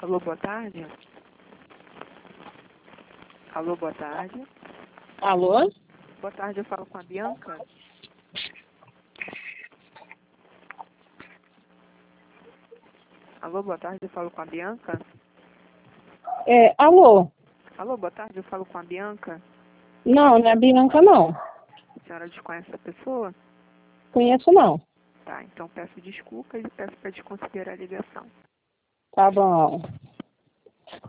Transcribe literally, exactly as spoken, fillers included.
Alô, boa tarde. Alô, boa tarde. Alô? Boa tarde, eu falo com a Bianca. Alô, boa tarde, eu falo com a Bianca. É, alô? Alô, boa tarde, eu falo com a Bianca. Não, não é Bianca, não. A senhora desconhece a pessoa? Conheço, não. Tá, então peço desculpas e peço para desconsiderar a ligação. Tá bom.